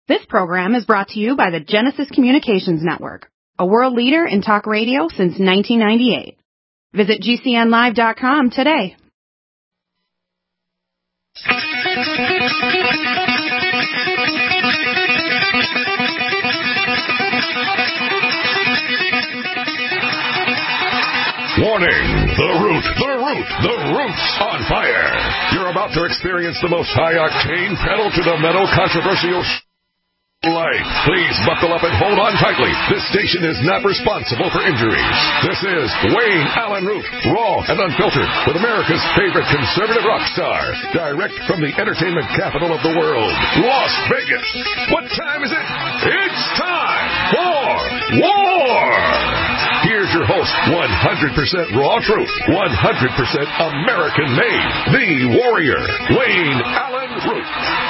This program is brought to you by the Genesis Communications Network, a world leader in talk radio since 1998. Visit GCNlive.com today. Warning! The root's on fire! You're about to experience the most high-octane pedal-to-the-metal controversial life. Please buckle up and hold on tightly. This station is not responsible for injuries. This is Wayne Allen Root, raw and unfiltered, with America's favorite conservative rock star, direct from the entertainment capital of the world, Las Vegas. What time is it? It's time for war! Here's your host, 100% raw truth, 100% American made, the warrior, Wayne Allen Root.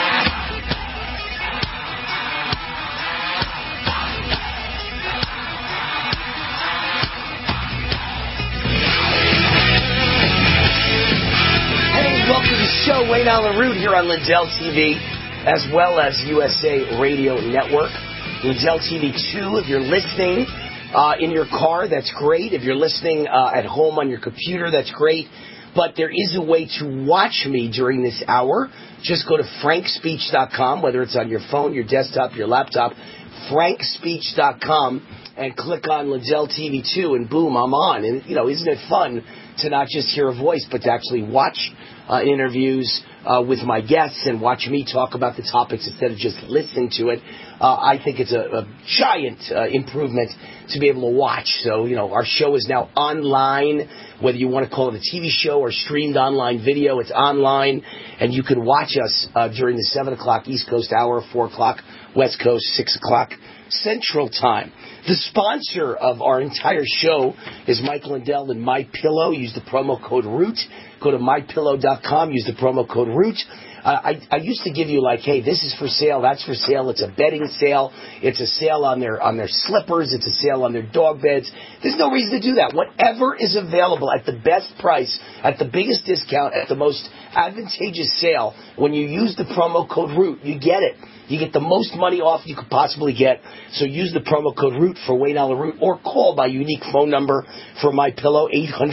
Welcome to the show, Wayne Allen Root, here on Lindell TV, as well as USA Radio Network. Lindell TV 2, if you're listening in your car, that's great. If you're listening at home on your computer, that's great. But there is a way to watch me during this hour. Just go to frankspeech.com, whether it's on your phone, your desktop, your laptop, frankspeech.com, and click on Lindell TV 2, and boom, I'm on. And, you know, isn't it fun to not just hear a voice, but to actually watch interviews with my guests and watch me talk about the topics instead of just listen to it. I think it's a giant improvement to be able to watch. So, you know, our show is now online, whether you want to call it a TV show or streamed online video, it's online, and you can watch us during the 7 o'clock East Coast hour, 4 o'clock West Coast, 6 o'clock Central Time. The sponsor of our entire show is Mike Lindell and MyPillow. Use the promo code ROOT. Go to MyPillow.com. Use the promo code ROOT. I used to give you like, hey, this is for sale, that's for sale. It's a bedding sale. It's a sale on their slippers. It's a sale on their dog beds. There's no reason to do that. Whatever is available at the best price, at the biggest discount, at the most advantageous sale, when you use the promo code ROOT, you get it. You get the most money off you could possibly get. So use the promo code ROOT for Wayne Allen Root, or call my unique phone number for MyPillow,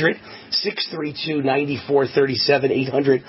800-632-9437,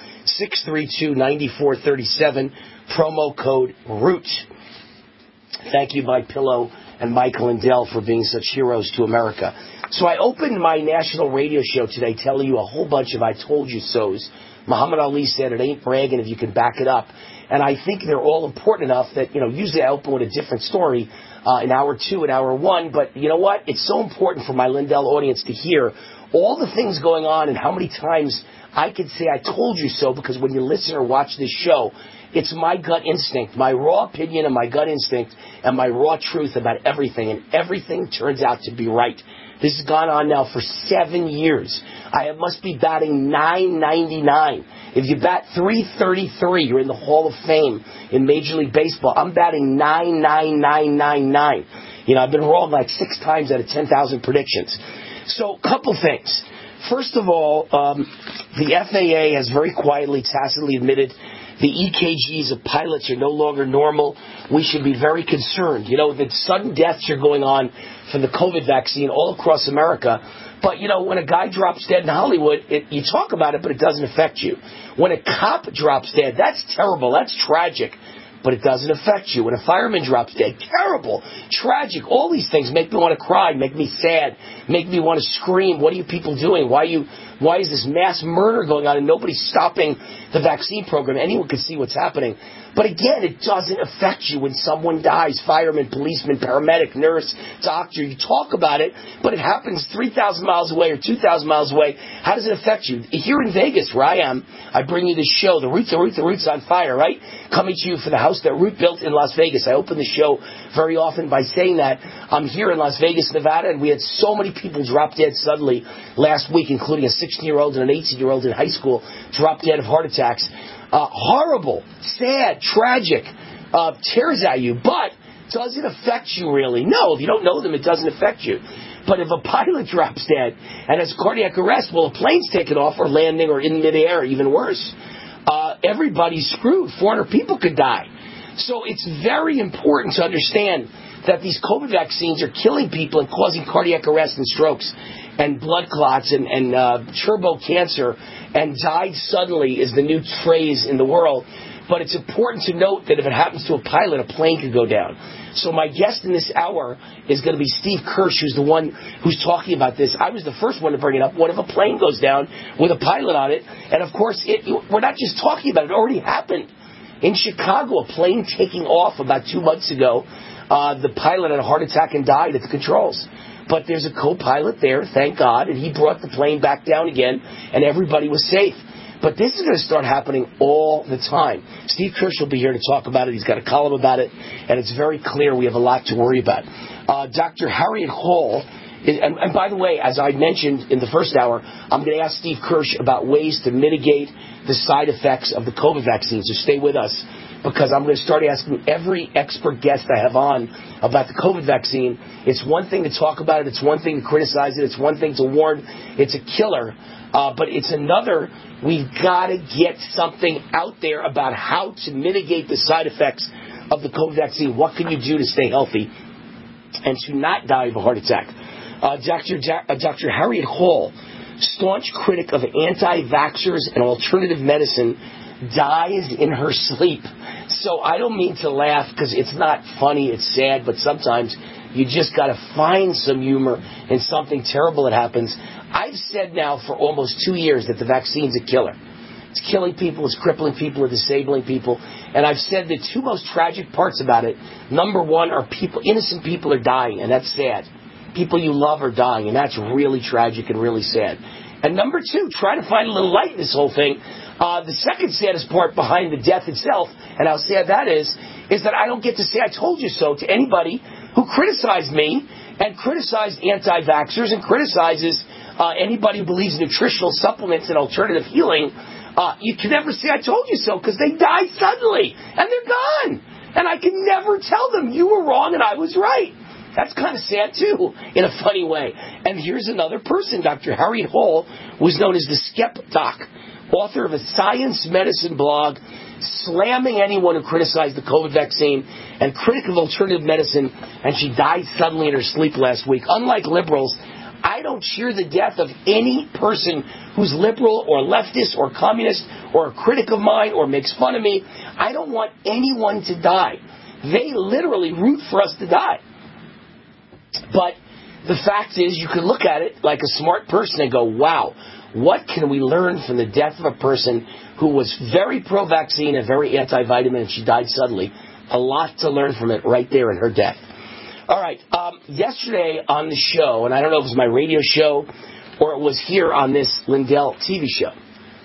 800-632-9437, promo code ROOT. Thank you, MyPillow and Mike Lindell, for being such heroes to America. So I opened my national radio show today telling you a whole bunch of I told you so's. Muhammad Ali said it ain't bragging if you can back it up. And I think they're all important enough that, you know, usually I open with a different story in hour 2 and hour 1. But you know what? It's so important for my Lindell audience to hear all the things going on and how many times I can say I told you so, because when you listen or watch this show, it's my gut instinct, my raw opinion and my gut instinct and my raw truth about everything. And everything turns out to be right. This has gone on now for 7 years. I must be batting .999. If you bat .333, you're in the Hall of Fame in Major League Baseball. I'm batting .99999. You know, I've been wrong like 6 times out of 10,000 predictions. So, couple things. First of all, the FAA has very quietly, tacitly admitted the EKGs of pilots are no longer normal. We should be very concerned. You know, the sudden deaths are going on from the COVID vaccine all across America. But, you know, when a guy drops dead in Hollywood, you talk about it, but it doesn't affect you. When a cop drops dead, that's terrible. That's tragic. But it doesn't affect you. When a fireman drops dead, terrible, tragic. All these things make me want to cry, make me sad, make me want to scream. What are you people doing? Why is this mass murder going on and nobody's stopping the vaccine program? Anyone can see what's happening. But again, it doesn't affect you when someone dies. Fireman, policeman, paramedic, nurse, doctor. You talk about it, but it happens 3,000 miles away or 2,000 miles away. How does it affect you? Here in Vegas, where I am, I bring you this show, The Root's on Fire, right? Coming to you for the house that Root built in Las Vegas. I open the show very often by saying that. I'm here in Las Vegas, Nevada, and we had so many people drop dead suddenly last week, including a 16-year-old and an 18-year-old in high school, drop dead of heart attacks. Horrible, sad, tragic, tears at you, but does it affect you really? No, if you don't know them, it doesn't affect you. But if a pilot drops dead and has cardiac arrest, well, a plane's taken off or landing or in midair, even worse. Everybody's screwed. 400 people could die. So it's very important to understand that these COVID vaccines are killing people and causing cardiac arrest and strokes and blood clots and turbo cancer, and died suddenly is the new phrase in the world. But it's important to note that if it happens to a pilot, a plane could go down. So my guest in this hour is going to be Steve Kirsch, who's the one who's talking about this. I was the first one to bring it up. What if a plane goes down with a pilot on it? And, of course, we're not just talking about it. It already happened. In Chicago, a plane taking off about 2 months ago, the pilot had a heart attack and died at the controls. But there's a co-pilot there, thank God, and he brought the plane back down again, and everybody was safe. But this is going to start happening all the time. Steve Kirsch will be here to talk about it. He's got a column about it, and it's very clear we have a lot to worry about. Dr. Harriet Hall, and by the way, as I mentioned in the first hour, I'm going to ask Steve Kirsch about ways to mitigate the side effects of the COVID vaccine, so stay with us, because I'm going to start asking every expert guest I have on about the COVID vaccine. It's one thing to talk about it. It's one thing to criticize it. It's one thing to warn. It's a killer. But it's another, we've got to get something out there about how to mitigate the side effects of the COVID vaccine. What can you do to stay healthy and to not die of a heart attack? Dr. Harriet Hall, staunch critic of anti-vaxxers and alternative medicine, dies in her sleep. So I don't mean to laugh because it's not funny, it's sad, but sometimes you just got to find some humor in something terrible that happens. I've said now for almost 2 years that the vaccine's a killer. It's killing people, it's crippling people, it's disabling people. And I've said the two most tragic parts about it, number one are innocent people are dying, and that's sad. People you love are dying, and that's really tragic and really sad. And number two, try to find a little light in this whole thing. The second saddest part behind the death itself, and how sad that is that I don't get to say I told you so to anybody who criticized me and criticized anti-vaxxers and criticizes anybody who believes nutritional supplements and alternative healing. You can never say I told you so because they die suddenly and they're gone. And I can never tell them you were wrong and I was right. That's kind of sad, too, in a funny way. And here's another person. Dr. Harriet Hall was known as the Skep Doc, author of a science medicine blog slamming anyone who criticized the COVID vaccine and critic of alternative medicine, and she died suddenly in her sleep last week. Unlike liberals, I don't cheer the death of any person who's liberal or leftist or communist or a critic of mine or makes fun of me. I don't want anyone to die. They literally root for us to die. But the fact is, you can look at it like a smart person and go, wow, what can we learn from the death of a person who was very pro-vaccine and very anti-vitamin, and she died suddenly? A lot to learn from it right there in her death. All right, yesterday on the show, and I don't know if it was my radio show or it was here on this Lindell TV show,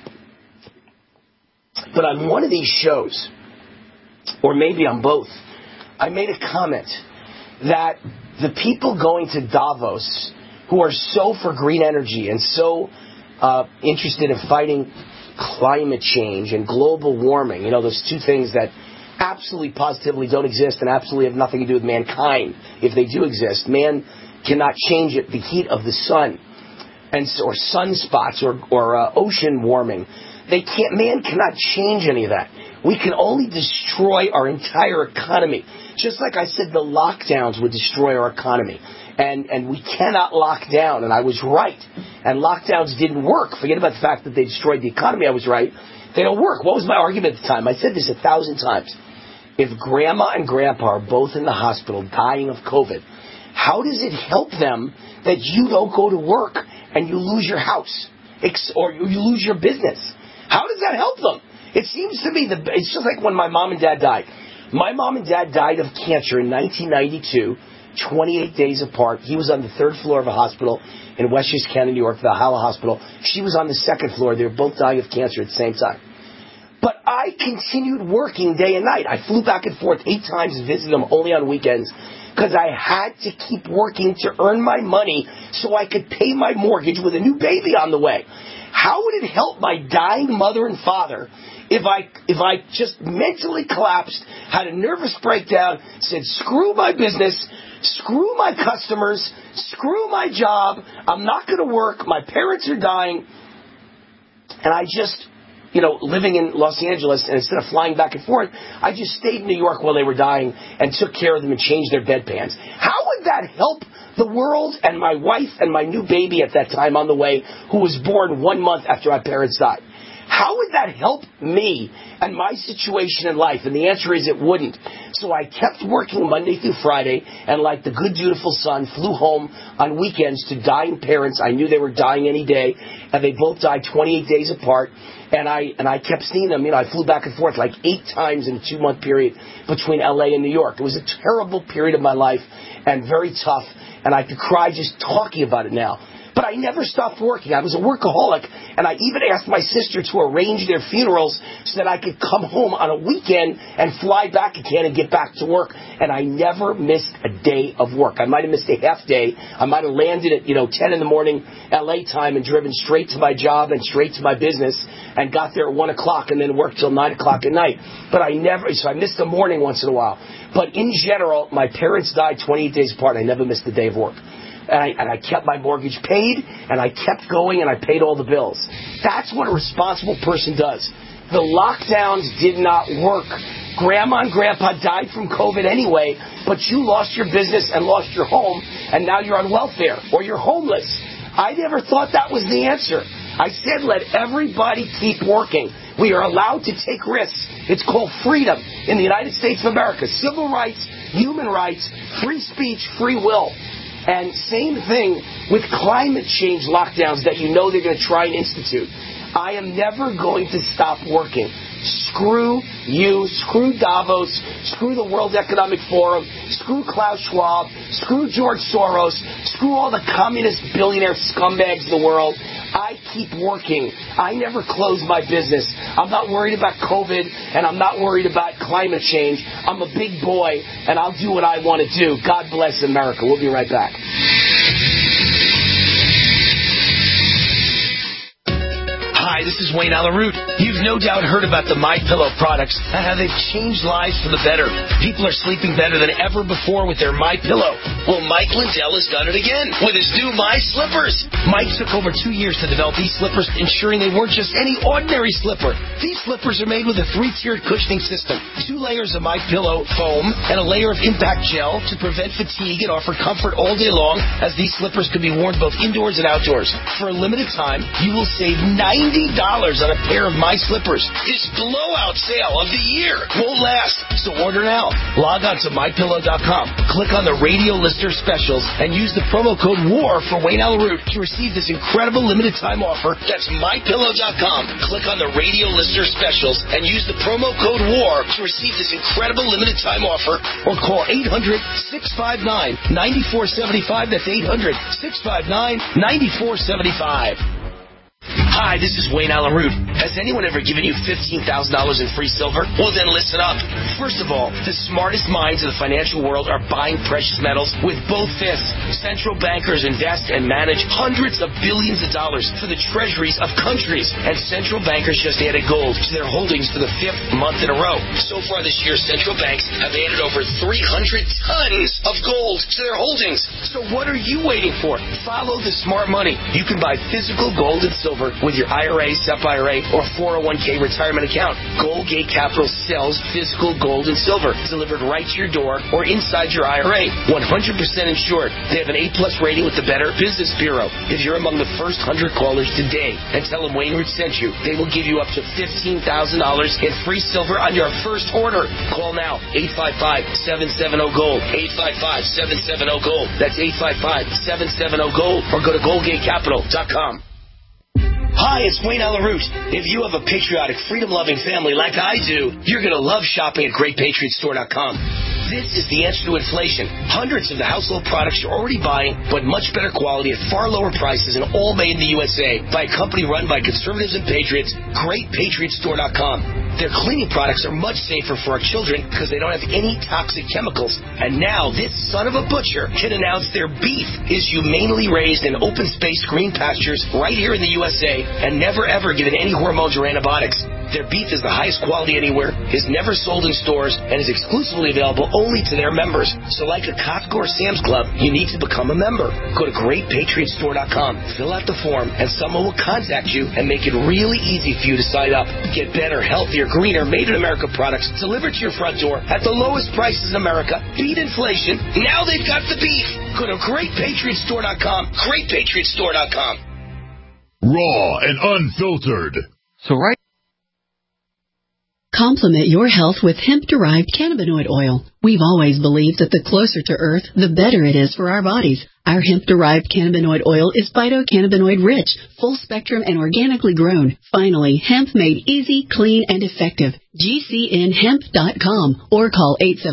but on one of these shows, or maybe on both, I made a comment that the people going to Davos who are so for green energy and so interested in fighting climate change and global warming, you know, those two things that absolutely positively don't exist and absolutely have nothing to do with mankind. If they do exist, man cannot change it. The heat of the sun or sunspots or ocean warming, man cannot change any of that. We can only destroy our entire economy. Just like I said, the lockdowns would destroy our economy. And we cannot lock down. And I was right. And lockdowns didn't work. Forget about the fact that they destroyed the economy. I was right. They don't work. What was my argument at the time? I said this 1,000 times. If grandma and grandpa are both in the hospital dying of COVID, how does it help them that you don't go to work and you lose your house or you lose your business? How does that help them? It seems to me it's just like when my mom and dad died. My mom and dad died of cancer in 1992, 28 days apart. He was on the third floor of a hospital in Westchester County, New York, Valhalla Hospital. She was on the second floor. They were both dying of cancer at the same time. But I continued working day and night. I flew back and forth 8 times and visited them only on weekends because I had to keep working to earn my money so I could pay my mortgage with a new baby on the way. How would it help my dying mother and father if I just mentally collapsed, had a nervous breakdown, said, screw my business, screw my customers, screw my job, I'm not going to work, my parents are dying, and I just, living in Los Angeles, and instead of flying back and forth, I just stayed in New York while they were dying and took care of them and changed their bedpans. How would that help the world and my wife and my new baby at that time on the way, who was born 1 month after my parents died? How would that help me and my situation in life? And the answer is it wouldn't. So I kept working Monday through Friday, and like the good, dutiful son, flew home on weekends to dying parents. I knew they were dying any day, and they both died 28 days apart. And I kept seeing them. I flew back and forth like 8 times in a 2-month period between LA and New York. It was a terrible period of my life and very tough, and I could cry just talking about it now. But I never stopped working. I was a workaholic, and I even asked my sister to arrange their funerals so that I could come home on a weekend and fly back again and get back to work. And I never missed a day of work. I might have missed a half day. I might have landed at 10 in the morning LA time and driven straight to my job and straight to my business and got there at 1 o'clock and then worked till 9 o'clock at night. But I missed a morning once in a while. But in general, my parents died 28 days apart. I never missed a day of work. And I kept my mortgage paid, and I kept going, and I paid all the bills. That's what a responsible person does. The lockdowns did not work. Grandma and Grandpa died from COVID anyway, but you lost your business and lost your home, and now you're on welfare, or you're homeless. I never thought that was the answer. I said let everybody keep working. We are allowed to take risks. It's called freedom in the United States of America. Civil rights, human rights, free speech, free will. And same thing with climate change lockdowns that they're going to try and institute. I am never going to stop working. Screw you, screw Davos, screw the World Economic Forum, screw Klaus Schwab, screw George Soros, screw all the communist billionaire scumbags of the world. I keep working. I never close my business. I'm not worried about COVID, and I'm not worried about climate change. I'm a big boy, and I'll do what I want to do. God bless America. We'll be right back. Hi, this is Wayne Alaroot. You've no doubt heard about the MyPillow products and how they've changed lives for the better. People are sleeping better than ever before with their MyPillow. Well, Mike Lindell has done it again with his new My Slippers. Mike took over 2 years to develop these slippers, ensuring they weren't just any ordinary slipper. These slippers are made with a 3-tiered cushioning system, 2 layers of MyPillow foam, and a layer of impact gel to prevent fatigue and offer comfort all day long, as these slippers can be worn both indoors and outdoors. For a limited time, you will save $90 on a pair of My Slippers. This blowout sale of the year won't last, so order now. Log on to MyPillow.com, click on the radio listener specials, and use the promo code WAR for Wayne Alaroot to receive this incredible limited time offer. That's MyPillow.com. Click on the radio listener specials and use the promo code WAR to receive this incredible limited time offer, or call 800-659-9475. That's 800-659-9475. Hi, this is Wayne Alaroot. Has anyone ever given you $15,000 in free silver? Well, then listen up. First of all, the smartest minds of the financial world are buying precious metals with both fists. Central bankers invest and manage hundreds of billions of dollars for the treasuries of countries. And central bankers just added gold to their holdings for the 5th month in a row. So far this year, central banks have added over 300 tons of gold to their holdings. So what are you waiting for? Follow the smart money. You can buy physical gold and silver with your IRA, SEP IRA, or 401k retirement account. Goldgate Capital sells physical gold and silver delivered right to your door or inside your IRA. 100% insured. They have an A+ rating with the Better Business Bureau. If you're among the first 100 callers today and tell them Wayne Root sent you, they will give you up to $15,000 in free silver on your first order. Call now. 855-770-GOLD. 855-770-GOLD. That's 855-770-GOLD. Or go to GoldgateCapital.com. Hi, it's Wayne Alaroot. If you have a patriotic, freedom-loving family like I do, you're going to love shopping at GreatPatriotStore.com. This is the answer to inflation. Hundreds of the household products you're already buying, but much better quality at far lower prices and all made in the USA by a company run by conservatives and patriots, GreatPatriotStore.com. Their cleaning products are much safer for our children because they don't have any toxic chemicals. And now this son of a butcher can announce their beef is humanely raised in open-space green pastures right here in the USA and never ever given any hormones or antibiotics. Their beef is the highest quality anywhere, is never sold in stores, and is exclusively available only to their members. So like a Costco or Sam's Club, you need to become a member. Go to GreatPatriotStore.com, fill out the form, and someone will contact you and make it really easy for you to sign up. Get better, healthier, greener, made-in-America products delivered to your front door at the lowest prices in America. Beat inflation. Now they've got the beef. Go to GreatPatriotStore.com, GreatPatriotStore.com. Raw and unfiltered. Complement your health with hemp-derived cannabinoid oil. We've always believed that the closer to Earth, the better it is for our bodies. Our hemp-derived cannabinoid oil is phytocannabinoid-rich, full-spectrum, and organically grown. Finally, hemp made easy, clean, and effective. GCNHemp.com or call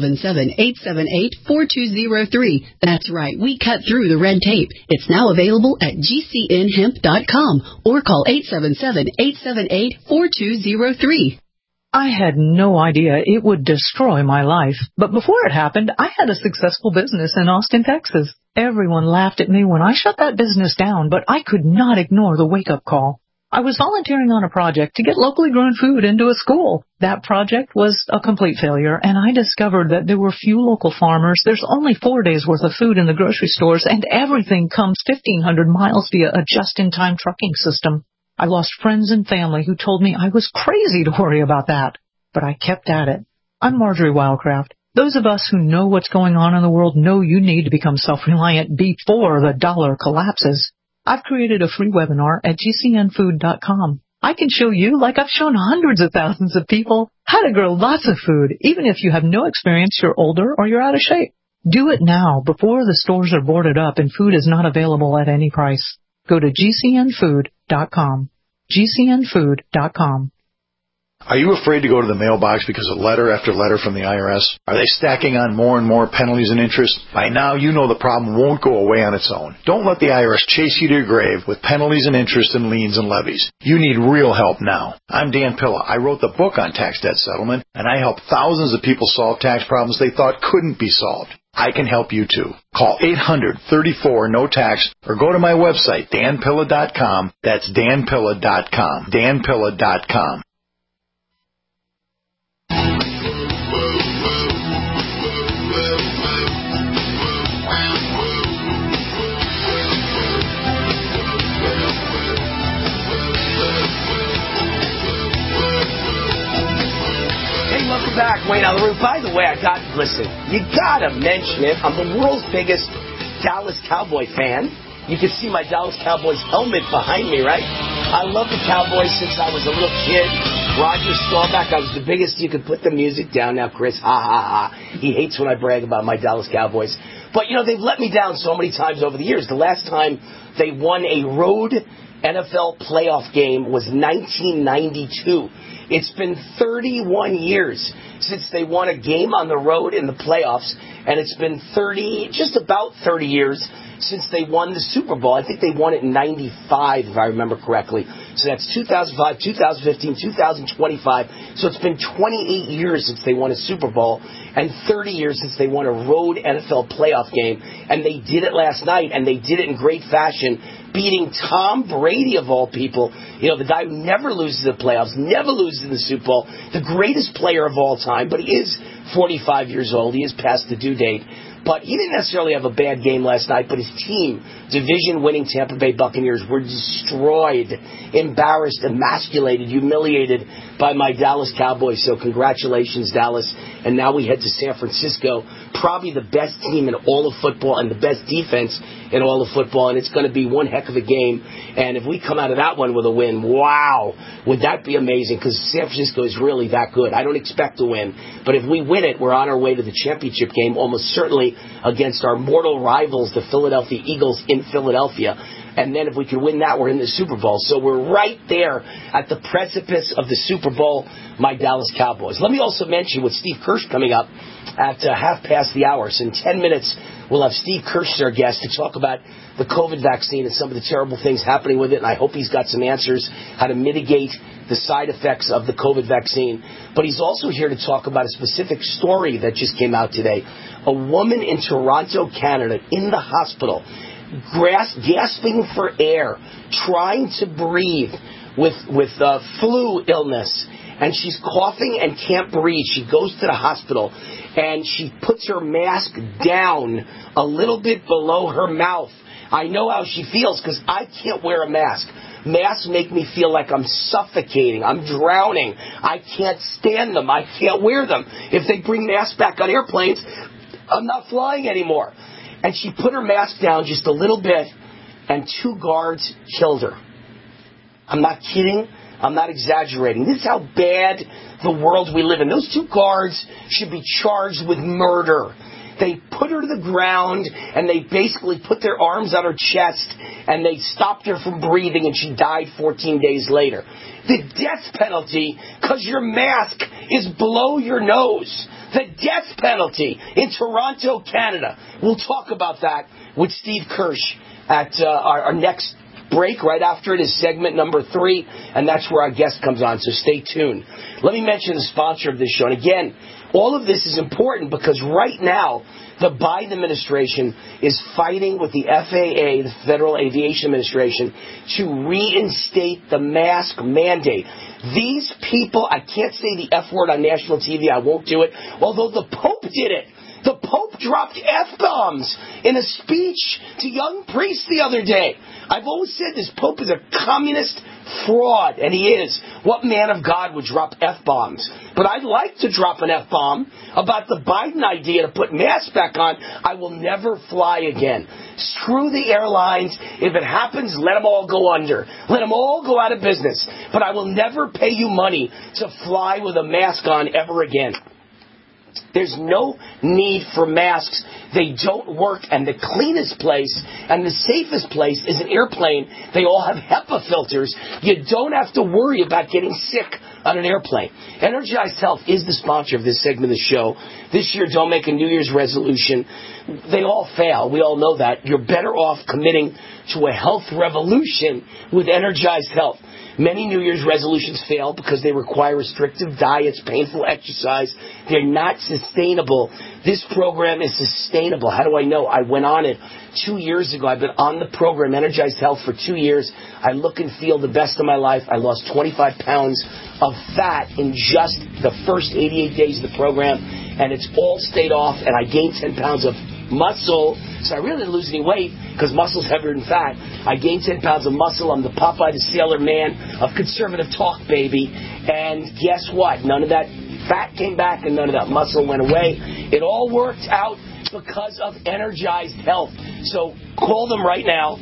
877-878-4203. That's right, we cut through the red tape. It's now available at GCNHemp.com or call 877-878-4203. I had no idea it would destroy my life. But before it happened, I had a successful business in Austin, Texas. Everyone laughed at me when I shut that business down, but I could not ignore the wake-up call. I was volunteering on a project to get locally grown food into a school. That project was a complete failure, and I discovered that there were few local farmers. There's only 4 days' worth of food in the grocery stores, and everything comes 1,500 miles via a just-in-time trucking system. I lost friends and family who told me I was crazy to worry about that. But I kept at it. I'm Marjorie Wildcraft. Those of us who know what's going on in the world know you need to become self-reliant before the dollar collapses. I've created a free webinar at GCNfood.com. I can show you, like I've shown hundreds of thousands of people, how to grow lots of food, even if you have no experience, you're older, or you're out of shape. Do it now before the stores are boarded up and food is not available at any price. Go to GCNfood.com. GCNfood.com. Are you afraid to go to the mailbox because of letter after letter from the IRS? Are they stacking on more and more penalties and interest? By now, you know the problem won't go away on its own. Don't let the IRS chase you to your grave with penalties and interest and liens and levies. You need real help now. I'm Dan Pilla. I wrote the book on tax debt settlement, and I help thousands of people solve tax problems they thought couldn't be solved. I can help you too. Call 800-34-NO-TAX or go to my website, danpilla.com. That's danpilla.com. danpilla.com. Welcome back, Wayne on the Roof. By the way, listen, you gotta mention it. I'm the world's biggest Dallas Cowboy fan. You can see my Dallas Cowboys helmet behind me, right? I love the Cowboys since I was a little kid. Roger Staubach, I was the biggest. You could put the music down now, Chris. Ha, ha, ha. He hates when I brag about my Dallas Cowboys. But, they've let me down so many times over the years. The last time they won a road NFL playoff game was 1992. It's been 31 years since they won a game on the road in the playoffs, and it's been just about 30 years since they won the Super Bowl. I think they won it in 95, if I remember correctly. So that's 2005, 2015, 2025. So it's been 28 years since they won a Super Bowl and 30 years since they won a road NFL playoff game. And they did it last night, and they did it in great fashion, beating Tom Brady, of all people. The guy who never loses the playoffs, never loses in the Super Bowl, the greatest player of all time, but he is 45 years old. He is past the due date. But he didn't necessarily have a bad game last night, but his team, division-winning Tampa Bay Buccaneers, were destroyed, embarrassed, emasculated, humiliated by my Dallas Cowboys. So congratulations, Dallas. And now we head to San Francisco, probably the best team in all of football and the best defense in all of football, and it's going to be one heck of a game. And if we come out of that one with a win, wow, would that be amazing, because San Francisco is really that good. I don't expect to win, but if we win it, we're on our way to the championship game, almost certainly against our mortal rivals, the Philadelphia Eagles in Philadelphia. And then if we can win that, we're in the Super Bowl. So we're right there at the precipice of the Super Bowl, my Dallas Cowboys. Let me also mention with Steve Kirsch coming up at 1:30. So in 10 minutes, we'll have Steve Kirsch, our guest, to talk about the COVID vaccine and some of the terrible things happening with it. And I hope he's got some answers how to mitigate the side effects of the COVID vaccine. But he's also here to talk about a specific story that just came out today. A woman in Toronto, Canada, in the hospital, gasping for air, trying to breathe, with flu illness, and she's coughing and can't breathe. She goes to the hospital, and she puts her mask down a little bit below her mouth. I know how she feels because I can't wear a mask. Masks make me feel like I'm suffocating. I'm drowning. I can't stand them. I can't wear them. If they bring masks back on airplanes, I'm not flying anymore. And she put her mask down just a little bit, and 2 guards killed her. I'm not kidding. I'm not exaggerating. This is how bad the world we live in. Those 2 guards should be charged with murder. They put her to the ground, and they basically put their arms on her chest, and they stopped her from breathing, and she died 14 days later. The death penalty, because your mask is below your nose. The death penalty in Toronto, Canada. We'll talk about that with Steve Kirsch at our next break. Right after it is segment number 3, and that's where our guest comes on, so stay tuned. Let me mention the sponsor of this show. And again, all of this is important because right now, the Biden administration is fighting with the FAA, the Federal Aviation Administration, to reinstate the mask mandate. These people, I can't say the F word on national TV, I won't do it, although the Pope did it. The Pope dropped F-bombs in a speech to young priests the other day. I've always said this Pope is a communist fraud, and he is. What man of God would drop F-bombs? But I'd like to drop an F-bomb about the Biden idea to put masks back on. I will never fly again. Screw the airlines. If it happens, let them all go under. Let them all go out of business. But I will never pay you money to fly with a mask on ever again. There's no need for masks. They don't work. And the cleanest place and the safest place is an airplane. They all have HEPA filters. You don't have to worry about getting sick on an airplane. Energized Health is the sponsor of this segment of the show. This year, don't make a New Year's resolution. They all fail. We all know that. You're better off committing to a health revolution with Energized Health. Many New Year's resolutions fail because they require restrictive diets, painful exercise. They're not sustainable. This program is sustainable. How do I know? I went on it 2 years ago. I've been on the program, Energized Health, for 2 years. I look and feel the best of my life. I lost 25 pounds of fat in just the first 88 days of the program, and it's all stayed off, and I gained 10 pounds of muscle. So I really didn't lose any weight because muscle's heavier than fat. I gained 10 pounds of muscle. I'm the Popeye the Sailor Man of conservative talk, baby. And guess what? None of that fat came back and none of that muscle went away. It all worked out because of Energized Health. So call them right now,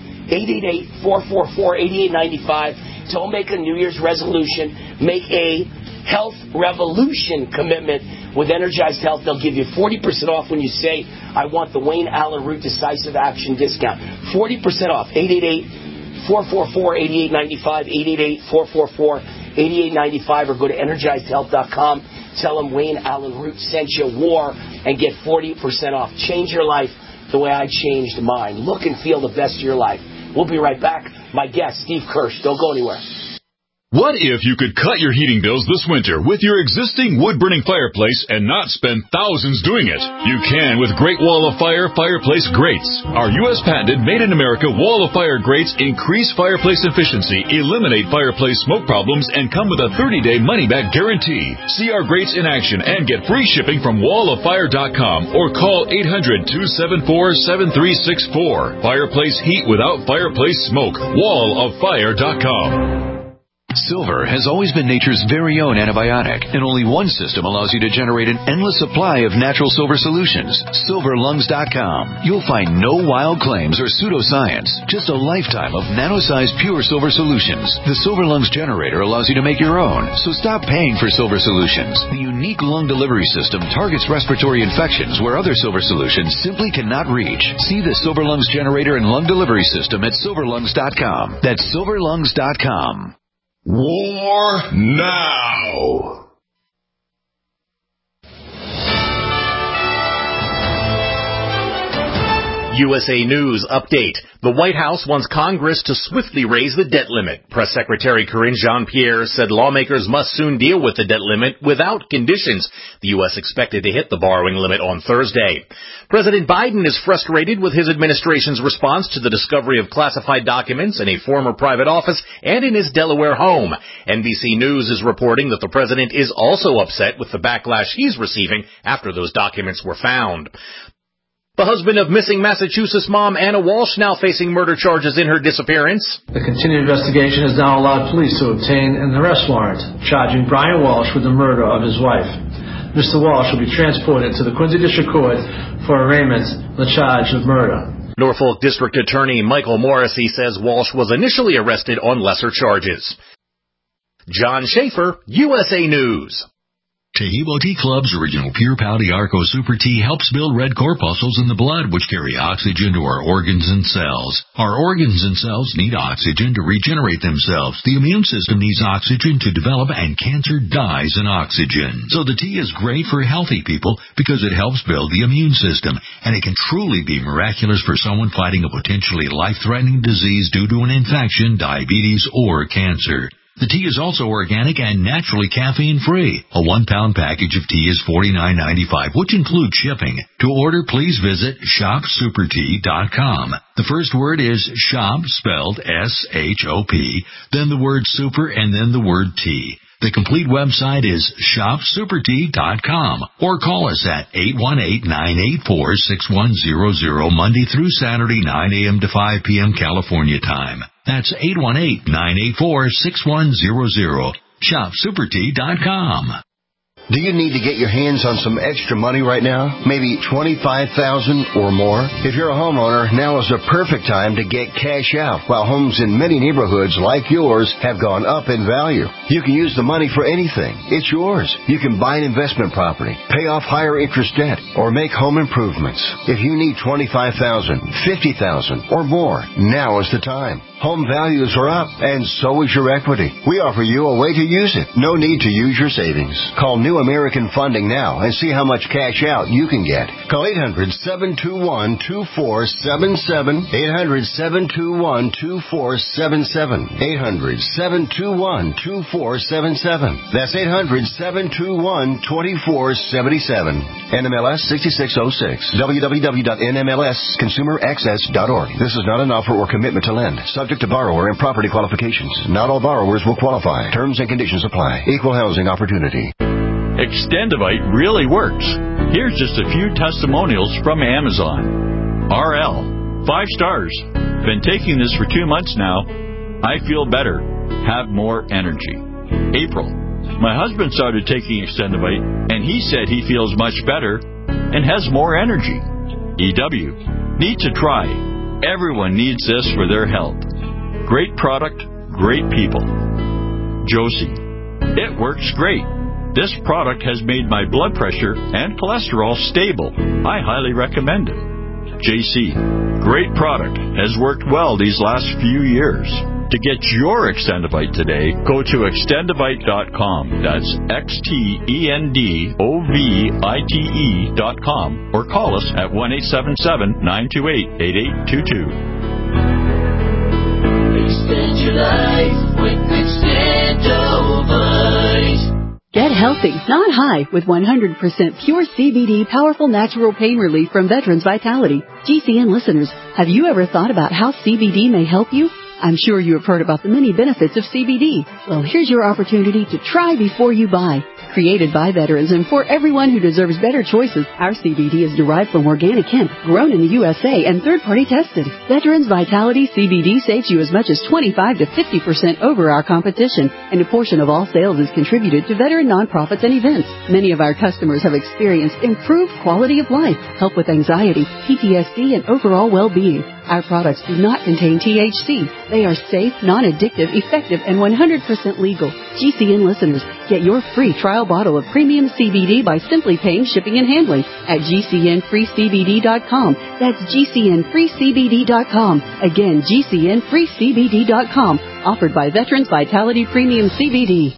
888-444-8895. Don't make a New Year's resolution. Make a health revolution commitment with Energized Health. They'll give you 40% off when you say, I want the Wayne Allen Root Decisive Action discount. 40% off. 888-444-8895, 888-444-8895, or go to EnergizedHealth.com. Tell them Wayne Allen Root sent you war and get 40% off. Change your life the way I changed mine. Look and feel the best of your life. We'll be right back. My guest, Steve Kirsch. Don't go anywhere. What if you could cut your heating bills this winter with your existing wood-burning fireplace and not spend thousands doing it? You can with Great Wall of Fire fireplace grates. Our U.S. patented made-in-America Wall of Fire grates increase fireplace efficiency, eliminate fireplace smoke problems, and come with a 30-day money-back guarantee. See our grates in action and get free shipping from walloffire.com or call 800-274-7364. Fireplace heat without fireplace smoke. walloffire.com. Silver has always been nature's very own antibiotic, and only one system allows you to generate an endless supply of natural silver solutions. SilverLungs.com. You'll find no wild claims or pseudoscience, just a lifetime of nano-sized pure silver solutions. The Silver Lungs generator allows you to make your own, so stop paying for silver solutions. The unique lung delivery system targets respiratory infections where other silver solutions simply cannot reach. See the Silver Lungs generator and lung delivery system at SilverLungs.com. That's SilverLungs.com. War now. USA News update. The White House wants Congress to swiftly raise the debt limit. Press Secretary Karine Jean-Pierre said lawmakers must soon deal with the debt limit without conditions. The U.S. expected to hit the borrowing limit on Thursday. President Biden is frustrated with his administration's response to the discovery of classified documents in a former private office and in his Delaware home. NBC News is reporting that the president is also upset with the backlash he's receiving after those documents were found. The husband of missing Massachusetts mom Anna Walsh now facing murder charges in her disappearance. The continued investigation has now allowed police to obtain an arrest warrant charging Brian Walsh with the murder of his wife. Mr. Walsh will be transported to the Quincy District Court for arraignment on the charge of murder. Norfolk District Attorney Michael Morrissey says Walsh was initially arrested on lesser charges. John Schaefer, USA News. Taheebo Tea Club's original Pure Pau Arco Super Tea helps build red corpuscles in the blood, which carry oxygen to our organs and cells. Our organs and cells need oxygen to regenerate themselves. The immune system needs oxygen to develop, and cancer dies in oxygen. So the tea is great for healthy people because it helps build the immune system, and it can truly be miraculous for someone fighting a potentially life-threatening disease due to an infection, diabetes, or cancer. The tea is also organic and naturally caffeine-free. A 1-pound package of tea is $49.95, which includes shipping. To order, please visit shopsupertea.com. The first word is shop, spelled S-H-O-P, then the word super, and then the word tea. The complete website is shopsupertea.com, or call us at 818-984-6100 Monday through Saturday, 9 a.m. to 5 p.m. California time. That's 818-984-6100. shopsupertea.com. Do you need to get your hands on some extra money right now? Maybe $25,000 or more? If you're a homeowner, now is the perfect time to get cash out while homes in many neighborhoods like yours have gone up in value. You can use the money for anything. It's yours. You can buy an investment property, pay off higher interest debt, or make home improvements. If you need $25,000, $50,000 or more, now is the time. Home values are up, and so is your equity. We offer you a way to use it. No need to use your savings. Call New American Funding now and see how much cash out you can get. Call 800-721-2477. 800-721-2477. 800-721-2477. That's 800-721-2477. NMLS 6606. www.nmlsconsumeraccess.org. This is not an offer or commitment to lend. Subject to borrower and property qualifications. Not all borrowers will qualify. Terms and conditions apply. Equal housing opportunity. Extendivite really works. Here's just a few testimonials from Amazon. RL, 5 stars. Been taking this for 2 months now. I feel better. Have more energy. April, my husband started taking Extendivite, and he said he feels much better and has more energy. EW, need to try. Everyone needs this for their health. Great product, great people. Josie, it works great. This product has made my blood pressure and cholesterol stable. I highly recommend it. JC, great product. Has worked well these last few years. To get your Extendivite today, go to extendivite.com. That's XTENDOVITE.com, or call us at 1-877-928-8822. Extend your life with Extendivite. Get healthy, not high, with 100% pure CBD powerful natural pain relief from Veterans Vitality. GCN listeners, have you ever thought about how CBD may help you? I'm sure you have heard about the many benefits of CBD. Well, here's your opportunity to try before you buy. Created by veterans and for everyone who deserves better choices, our CBD is derived from organic hemp, grown in the USA, and third-party tested. Veterans Vitality CBD saves you as much as 25 to 50% over our competition, and a portion of all sales is contributed to veteran nonprofits and events. Many of our customers have experienced improved quality of life, help with anxiety, PTSD, and overall well-being. Our products do not contain THC. They are safe, non-addictive, effective, and 100% legal. GCN listeners, get your free trial bottle of premium CBD by simply paying shipping and handling at GCNFreeCBD.com. That's GCNFreeCBD.com. Again, GCNFreeCBD.com. Offered by Veterans Vitality Premium CBD.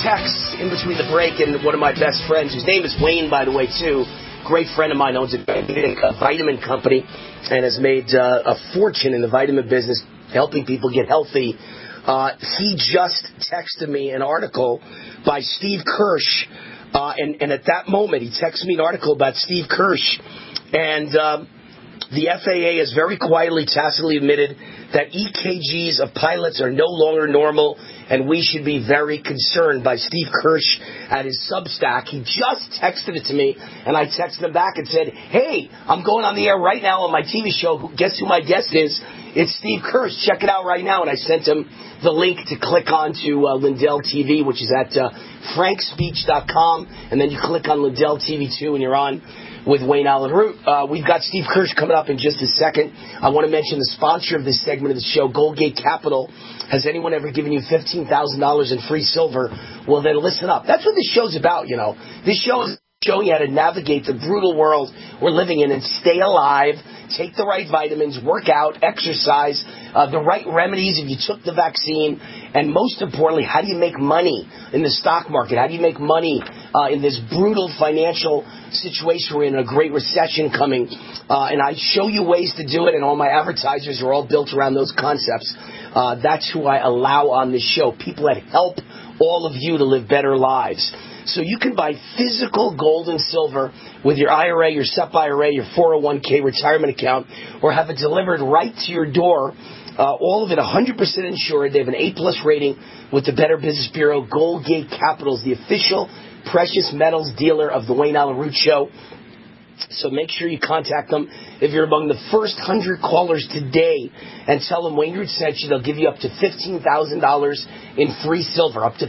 text in between the break, and one of my best friends, whose name is Wayne, by the way, too, great friend of mine, owns a vitamin company and has made a fortune in the vitamin business, helping people get healthy. He just texted me an article by Steve Kirsch, and at that moment, he texted me an article about Steve Kirsch, and the FAA has very quietly, tacitly admitted that EKGs of pilots are no longer normal, and we should be very concerned, by Steve Kirsch at his Substack. He just texted it to me, and I texted him back and said, hey, I'm going on the air right now on my TV show. Guess who my guest is? It's Steve Kirsch. Check it out right now. And I sent him the link to click on to Lindell TV, which is at frankspeech.com, and then you click on Lindell TV 2, and you're on with Wayne Allyn Root. We've got Steve Kirsch coming up in just a second. I want to mention the sponsor of this segment of the show, Goldgate Capital. Has anyone ever given you $15,000 in free silver? Well, then listen up. That's what this show's about, you know. This show is showing you how to navigate the brutal world we're living in and stay alive, take the right vitamins, work out, exercise, the right remedies if you took the vaccine, and most importantly, how do you make money in the stock market? How do you make money in this brutal financial situation we're in, a great recession coming? And I show you ways to do it, and all my advertisers are all built around those concepts. That's who I allow on this show, people that help all of you to live better lives. So you can buy physical gold and silver with your IRA, your SEP IRA, your 401k retirement account, or have it delivered right to your door. All of it 100% insured. They have an A+ rating with the Better Business Bureau. Goldgate Capital is the official precious metals dealer of the Wayne Allyn Root Show. So make sure you contact them. If you're among the first 100 callers today and tell them Wayne Root sent you, they'll give you up to $15,000 in free silver. Up to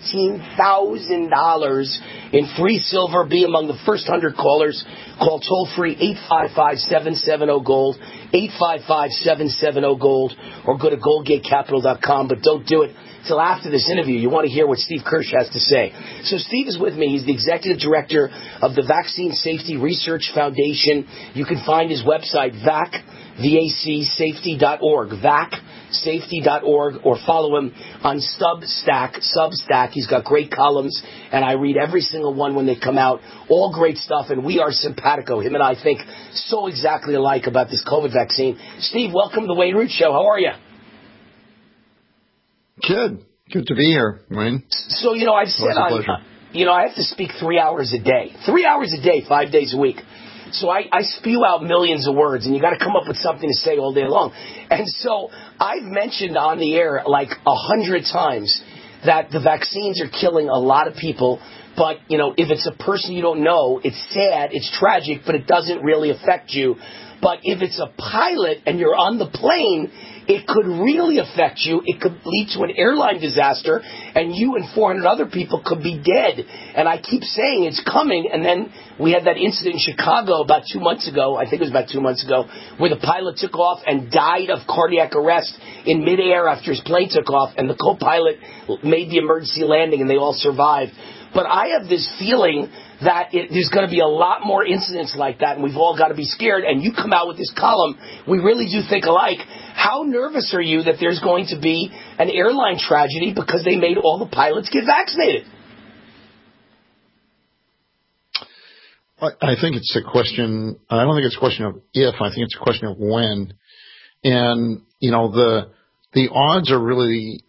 $15,000 in free silver. Be among the first 100 callers. Call toll-free 855-770-GOLD, 855-770-GOLD, or go to GoldgateCapital.com. But don't do it till after this interview. You want to hear what Steve Kirsch has to say. So Steve is with me. He's the executive director of the Vaccine Safety Research Foundation. You can find his website, vacsafety.org, vacsafety.org, or follow him on Substack. He's got great columns, and I read every single one when they come out. All great stuff, and we are simpatico. Him and I think so exactly alike about this COVID vaccine. Steve, welcome to the Wayne Root Show. How are you? Good to be here, Wayne. So, I've said I have to speak 3 hours a day. 3 hours a day, 5 days a week. So I spew out millions of words, and you got to come up with something to say all day long. And so I've mentioned on the air like 100 times that the vaccines are killing a lot of people. But, if it's a person you don't know, it's sad, it's tragic, but it doesn't really affect you. But if it's a pilot and you're on the plane, it could really affect you. It could lead to an airline disaster, and you and 400 other people could be dead. And I keep saying it's coming, and then we had that incident in Chicago about 2 months ago, I think it was about 2 months ago, where the pilot took off and died of cardiac arrest in midair after his plane took off, and the co-pilot made the emergency landing, and they all survived. But I have this feeling that there's going to be a lot more incidents like that, and we've all got to be scared. And you come out with this column. We really do think alike. How nervous are you that there's going to be an airline tragedy because they made all the pilots get vaccinated? I think it's a question. I don't think it's a question of if. I think it's a question of when. And the odds are really.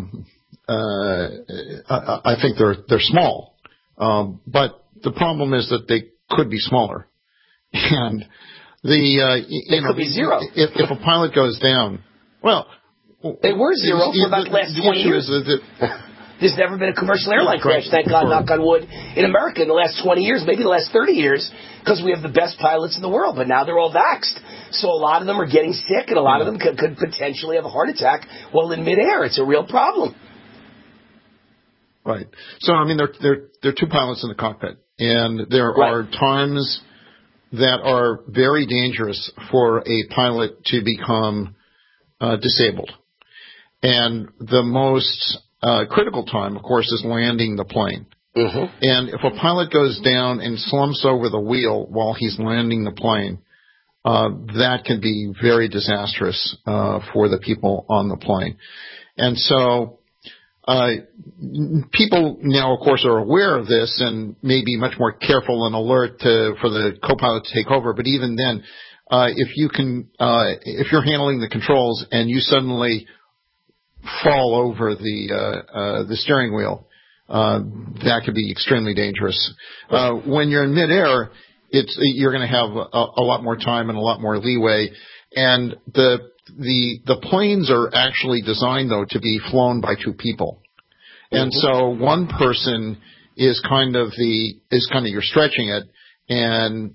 I think they're small, but the problem is that they could be smaller, and it could be zero. If a pilot goes down, well, they were zero for about the last 20 years. There's never been a commercial airline crash, thank God, knock on wood, in America in the last 20 years, maybe the last 30 years, because we have the best pilots in the world, but now they're all vaxxed. So a lot of them are getting sick, and a lot of them could potentially have a heart attack while in midair. It's a real problem. Right. So, there are two pilots in the cockpit, and there are times that are very dangerous for a pilot to become disabled. And the most critical time, of course, is landing the plane. Mm-hmm. And if a pilot goes down and slumps over the wheel while he's landing the plane, that can be very disastrous for the people on the plane. And so people now, of course, are aware of this and may be much more careful and alert for the co-pilot to take over. But even then, if you're handling the controls and you suddenly fall over the steering wheel, that could be extremely dangerous. When you're in midair, you're going to have a lot more time and a lot more leeway, and the planes are actually designed though to be flown by two people, and so one person is kind of you're stretching it, and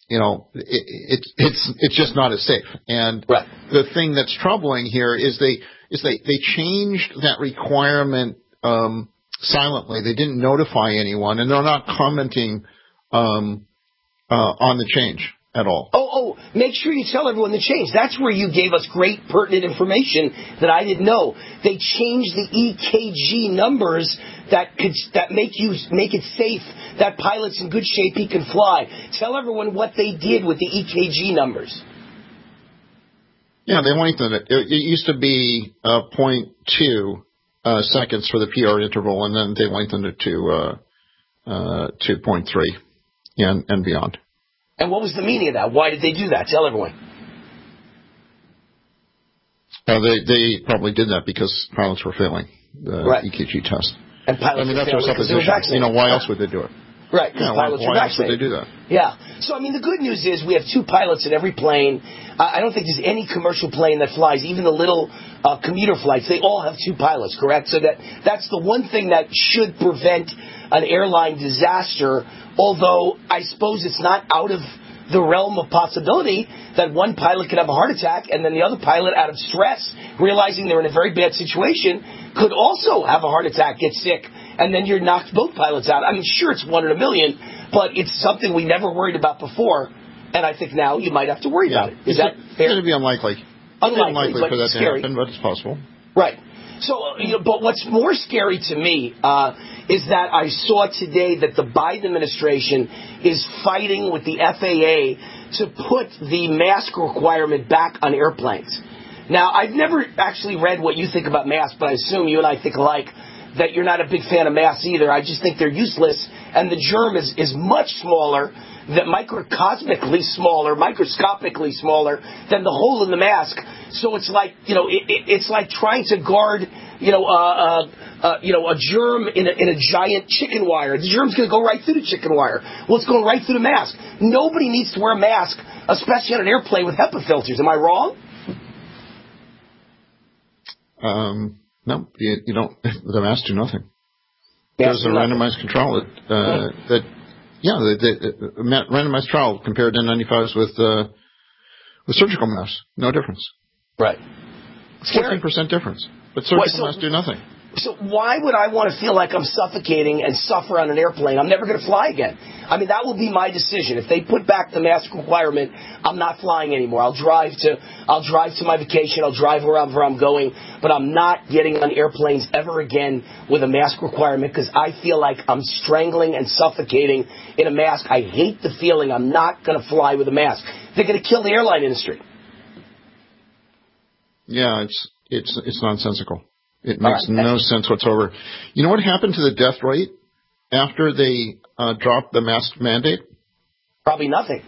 it's just not as safe. And the thing that's troubling here is they changed that requirement silently. They didn't notify anyone, and they're not commenting on the change at all. Oh, make sure you tell everyone the change. That's where you gave us great pertinent information that I didn't know. They changed the EKG numbers that make it safe, that pilot's in good shape, he can fly. Tell everyone what they did with the EKG numbers. Yeah, they lengthened it. It used to be 0.2 seconds for the PR interval, and then they lengthened it to 0.3 and beyond. And what was the meaning of that? Why did they do that? Tell everyone. They probably did that because pilots were failing the EKG test. And pilots that's their supposition. Why else would they do it? Right, because pilots were vaccinated. Why else would they do that? Yeah. So, the good news is we have two pilots in every plane. I don't think there's any commercial plane that flies, even the little commuter flights. They all have two pilots, correct? So that's the one thing that should prevent an airline disaster, although I suppose it's not out of the realm of possibility that one pilot could have a heart attack and then the other pilot, out of stress, realizing they're in a very bad situation, could also have a heart attack, get sick, and then you're knocked both pilots out. Sure, it's 1 in a million, but it's something we never worried about before, and I think now you might have to worry about it. Is that fair? It's going to be unlikely. Unlikely, for that scary. to happen, but it's possible. Right. So, but what's more scary to me is that I saw today that the Biden administration is fighting with the FAA to put the mask requirement back on airplanes. Now, I've never actually read what you think about masks, but I assume you and I think alike, that you're not a big fan of masks either. I just think they're useless, and the germ is much smaller, that microscopically smaller than the hole in the mask. So it's like, it's like trying to guard, a germ in a giant chicken wire. The germ's going to go right through the chicken wire. Well, it's going right through the mask. Nobody needs to wear a mask, especially on an airplane with HEPA filters. Am I wrong? No, you don't. The masks do nothing. There's a randomized control the randomized trial compared N95s with surgical masks. No difference. Right. 14% difference. But surgical masks do nothing. So why would I want to feel like I'm suffocating and suffer on an airplane? I'm never going to fly again. That will be my decision. If they put back the mask requirement, I'm not flying anymore. I'll drive to my vacation. I'll drive wherever I'm going, but I'm not getting on airplanes ever again with a mask requirement because I feel like I'm strangling and suffocating in a mask. I hate the feeling. I'm not going to fly with a mask. They're going to kill the airline industry. Yeah, it's nonsensical. It makes no sense whatsoever. You know what happened to the death rate after they dropped the mask mandate? Probably nothing.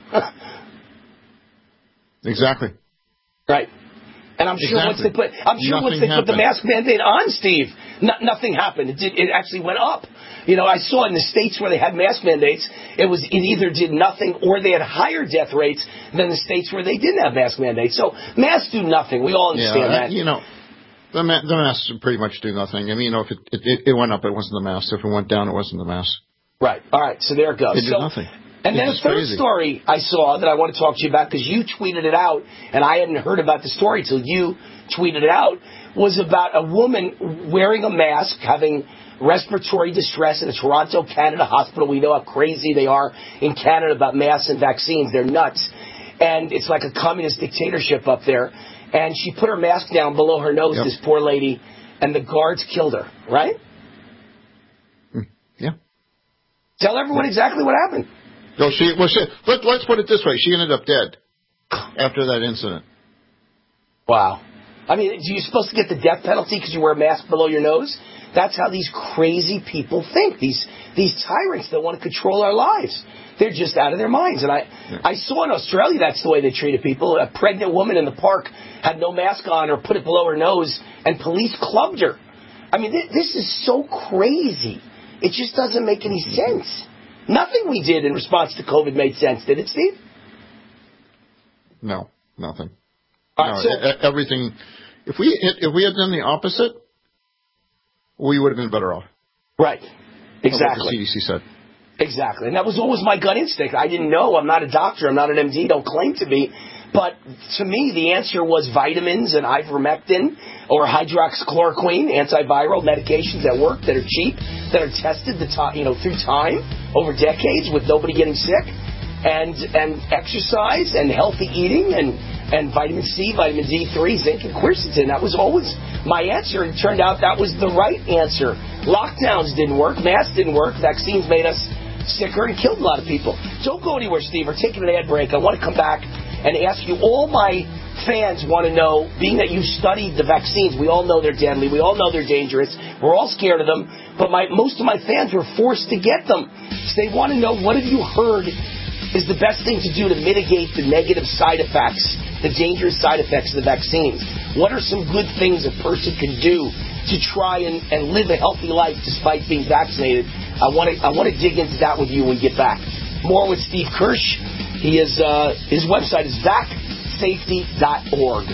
Exactly. Right. And I'm sure once they put the mask mandate on, Steve, nothing happened. It actually went up. I saw in the states where they had mask mandates, it either did nothing or they had higher death rates than the states where they didn't have mask mandates. So masks do nothing. We all understand that. The masks pretty much do nothing. If it went up, it wasn't the mask. If it went down, it wasn't the mask. Right. All right. So there it goes. It did nothing. And then a third story I saw that I want to talk to you about because you tweeted it out, and I hadn't heard about the story till you tweeted it out, was about a woman wearing a mask, having respiratory distress in a Toronto, Canada hospital. We know how crazy they are in Canada about masks and vaccines. They're nuts. And it's like a communist dictatorship up there. And she put her mask down below her nose, this poor lady, and the guards killed her, right? Yeah. Tell everyone exactly what happened. No, let's put it this way. She ended up dead after that incident. Wow. I mean, are you supposed to get the death penalty because you wear a mask below your nose? That's how these crazy people think. These tyrants that want to control our lives. They're just out of their minds. And I saw in Australia that's the way they treated people. A pregnant woman in the park had no mask on or put it below her nose, and police clubbed her. I mean, this is so crazy. It just doesn't make any sense. Nothing we did in response to COVID made sense, did it, Steve? No, nothing. Everything. If we had done the opposite, we would have been better off. Right. Exactly. What the CDC said. Exactly. And that was always my gut instinct. I didn't know. I'm not a doctor. I'm not an MD. Don't claim to be. But to me, the answer was vitamins and ivermectin or hydroxychloroquine, antiviral medications that work, that are cheap, that are tested through time, over decades, with nobody getting sick, and exercise and healthy eating and vitamin C, vitamin D3, zinc, and quercetin. That was always my answer. It turned out that was the right answer. Lockdowns didn't work. Masks didn't work. Vaccines made us sicker and killed a lot of people. Don't go anywhere, Steve. We're taking an ad break. I want to come back and ask you, all my fans want to know, being that you studied the vaccines, we all know they're deadly, we all know they're dangerous, we're all scared of them, but most of my fans were forced to get them. So they want to know, what have you heard is the best thing to do to mitigate the negative side effects, the dangerous side effects of the vaccines? What are some good things a person can do to try and live a healthy life despite being vaccinated? I want to dig into that with you when we get back. More with Steve Kirsch. His website is vacsafety.org.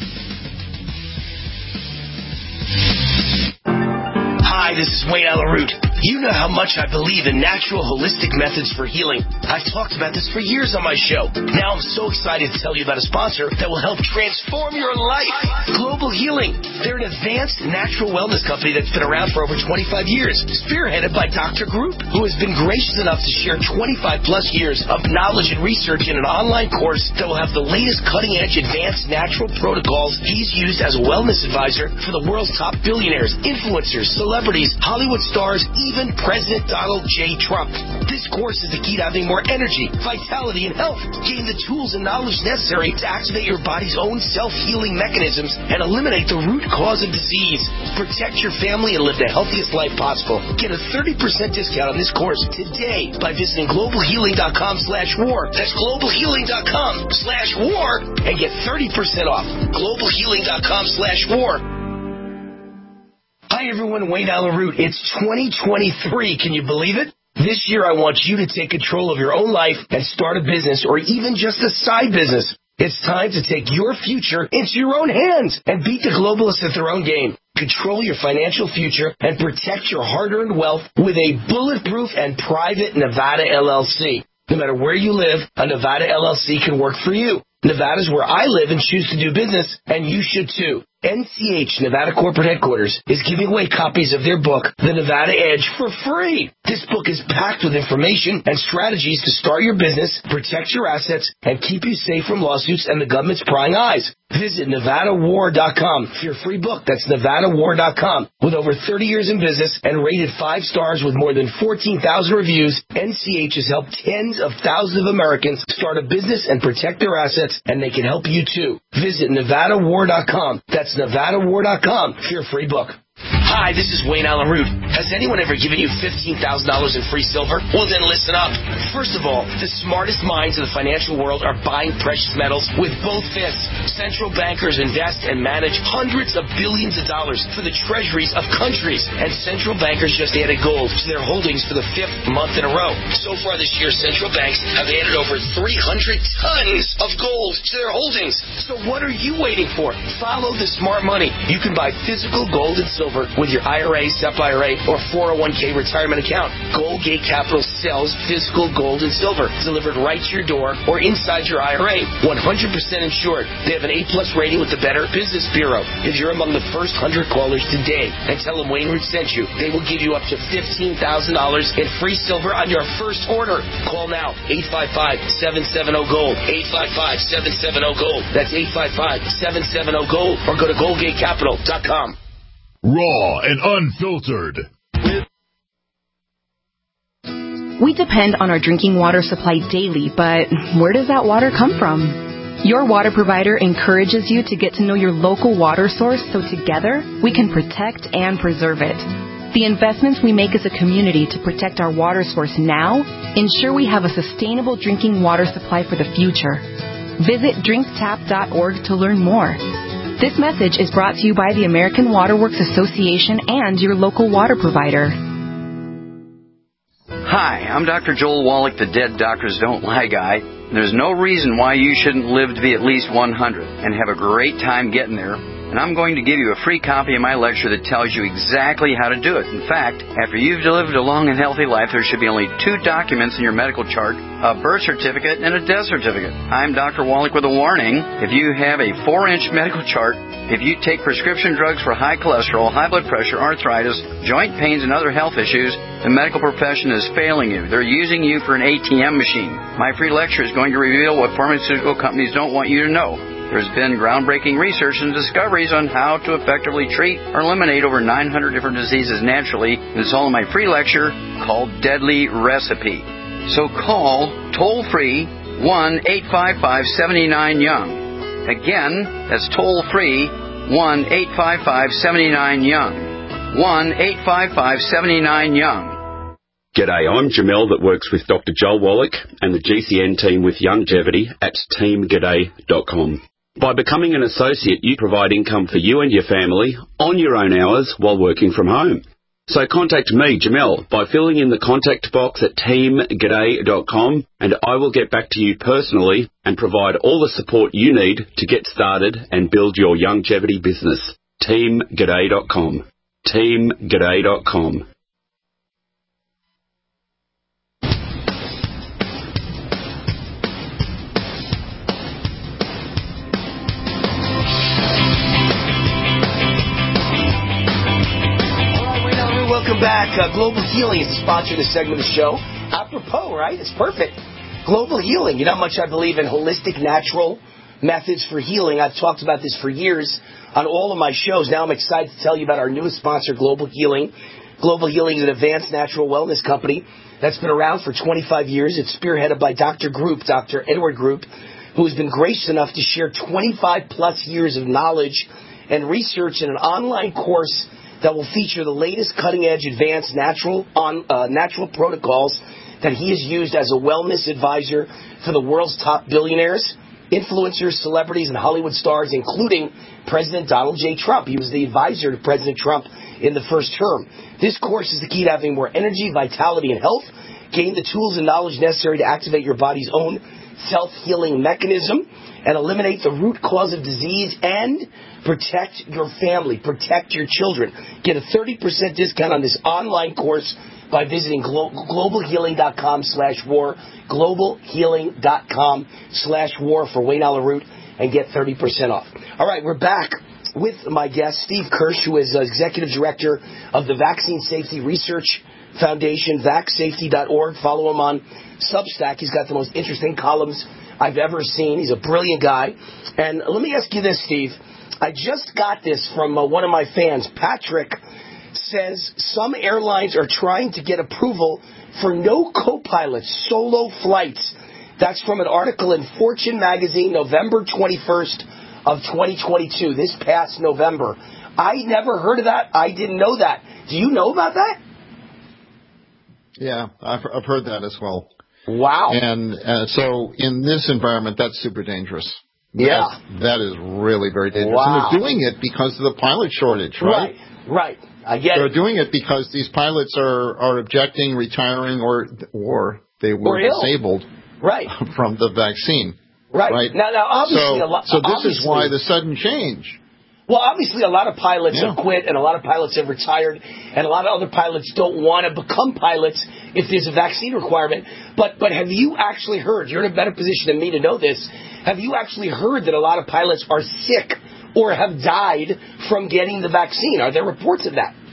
Hi, this is Wayne Alaroot. You know how much I believe in natural, holistic methods for healing. I've talked about this for years on my show. Now I'm so excited to tell you about a sponsor that will help transform your life. Global Healing. They're an advanced natural wellness company that's been around for over 25 years, spearheaded by Dr. Group, who has been gracious enough to share 25-plus years of knowledge and research in an online course that will have the latest cutting-edge advanced natural protocols he's used as a wellness advisor for the world's top billionaires, influencers, celebrities, Hollywood stars, even President Donald J. Trump. This course is the key to having more energy, vitality, and health. Gain the tools and knowledge necessary to activate your body's own self-healing mechanisms and eliminate the root cause of disease. Protect your family and live the healthiest life possible. Get a 30% discount on this course today by visiting globalhealing.com/war. That's globalhealing.com/war and get 30% off. globalhealing.com/war. Hi everyone, Wayne Alaroot. It's 2023. Can you believe it? This year I want you to take control of your own life and start a business or even just a side business. It's time to take your future into your own hands and beat the globalists at their own game. Control your financial future and protect your hard-earned wealth with a bulletproof and private Nevada LLC. No matter where you live, a Nevada LLC can work for you. Nevada's where I live and choose to do business, and you should too. NCH, Nevada Corporate Headquarters, is giving away copies of their book, The Nevada Edge, for free. This book is packed with information and strategies to start your business, protect your assets, and keep you safe from lawsuits and the government's prying eyes. Visit NevadaWar.com for your free book. That's NevadaWar.com. With over 30 years in business and rated 5 stars with more than 14,000 reviews, NCH has helped tens of thousands of Americans start a business and protect their assets, and they can help you too. Visit NevadaWar.com. That's NevadaWar.com for your free book. Hi, this is Wayne Alaroot. Has anyone ever given you $15,000 in free silver? Well, then listen up. First of all, the smartest minds of the financial world are buying precious metals with both fists. Central bankers invest and manage hundreds of billions of dollars for the treasuries of countries. And central bankers just added gold to their holdings for the 5th month in a row. So far this year, central banks have added over 300 tons of gold to their holdings. So what are you waiting for? Follow the smart money. You can buy physical gold and silver with your IRA, SEP IRA, or 401k retirement account. Goldgate Capital sells physical gold and silver delivered right to your door or inside your IRA. 100% insured. They have an A+ rating with the Better Business Bureau. If you're among the first 100 callers today and tell them Wayne Root sent you, they will give you up to $15,000 in free silver on your first order. Call now. 855-770-GOLD. 855-770-GOLD. That's 855-770-GOLD. Or go to GoldgateCapital.com. Raw and unfiltered. We depend on our drinking water supply daily, but where does that water come from? Your water provider encourages you to get to know your local water source so together we can protect and preserve it. The investments we make as a community to protect our water source now ensure we have a sustainable drinking water supply for the future. Visit drinktap.org to learn more. This message is brought to you by the American Water Works Association and your local water provider. Hi, I'm Dr. Joel Wallach, the Dead Doctors Don't Lie guy. There's no reason why you shouldn't live to be at least 100 and have a great time getting there. And I'm going to give you a free copy of my lecture that tells you exactly how to do it. In fact, after you've lived a long and healthy life, there should be only 2 documents in your medical chart, a birth certificate and a death certificate. I'm Dr. Wallach with a warning. If you have a 4-inch medical chart, if you take prescription drugs for high cholesterol, high blood pressure, arthritis, joint pains, and other health issues, the medical profession is failing you. They're using you for an ATM machine. My free lecture is going to reveal what pharmaceutical companies don't want you to know. There's been groundbreaking research and discoveries on how to effectively treat or eliminate over 900 different diseases naturally. And it's all in my free lecture called Deadly Recipe. So call toll-free 1-855-79-YOUNG. Again, that's toll-free 1-855-79-YOUNG. 1-855-79-YOUNG. G'day, I'm Jamel that works with Dr. Joel Wallach and the GCN team with Youngevity at teamg'day.com. By becoming an associate, you provide income for you and your family on your own hours while working from home. So contact me, Jamel, by filling in the contact box at teamg'day.com, and I will get back to you personally and provide all the support you need to get started and build your Youngevity business. teamg'day.com. teamg'day.com. Welcome back. Global Healing is the sponsor of this segment of the show. Apropos, right? It's perfect. Global Healing. You know how much I believe in holistic, natural methods for healing. I've talked about this for years on all of my shows. Now I'm excited to tell you about our newest sponsor, Global Healing. Global Healing is an advanced natural wellness company that's been around for 25 years. It's spearheaded by Dr. Edward Group, who has been gracious enough to share 25-plus years of knowledge and research in an online course that will feature the latest cutting-edge advanced natural protocols that he has used as a wellness advisor for the world's top billionaires, influencers, celebrities, and Hollywood stars, including President Donald J. Trump. He was the advisor to President Trump in the first term. This course is the key to having more energy, vitality, and health. Gain the tools and knowledge necessary to activate your body's own self-healing mechanism and eliminate the root cause of disease and protect your family, protect your children. Get a 30% discount on this online course by visiting globalhealing.com/war, globalhealing.com/war for Wayne Allyn Root, and get 30% off. All right, we're back with my guest, Steve Kirsch, who is Executive Director of the Vaccine Safety Research Foundation, vacsafety.org. Follow him on Substack. He's got the most interesting columns I've ever seen. He's a brilliant guy. And let me ask you this, Steve. I just got this from one of my fans. Patrick says some airlines are trying to get approval for no co-pilots, solo flights. That's from an article in Fortune magazine, November 21st of 2022, this past November. I never heard of that. I didn't know that. Do you know about that? Yeah, I've heard that as well. Wow. And so in this environment, that's super dangerous. Yeah. That is really very dangerous. Wow. And they're doing it because of the pilot shortage, right? Right. I get They're it. doing it because these pilots are objecting, retiring, or they were disabled from the vaccine. Right. Now, obviously, so this is why the sudden change. Well, obviously, a lot of pilots have quit, and a lot of pilots have retired, and a lot of other pilots don't want to become pilots if there's a vaccine requirement. But have you actually heard, you're in a better position than me to know this, have you actually heard that a lot of pilots are sick or have died from getting the vaccine? Are there reports of that?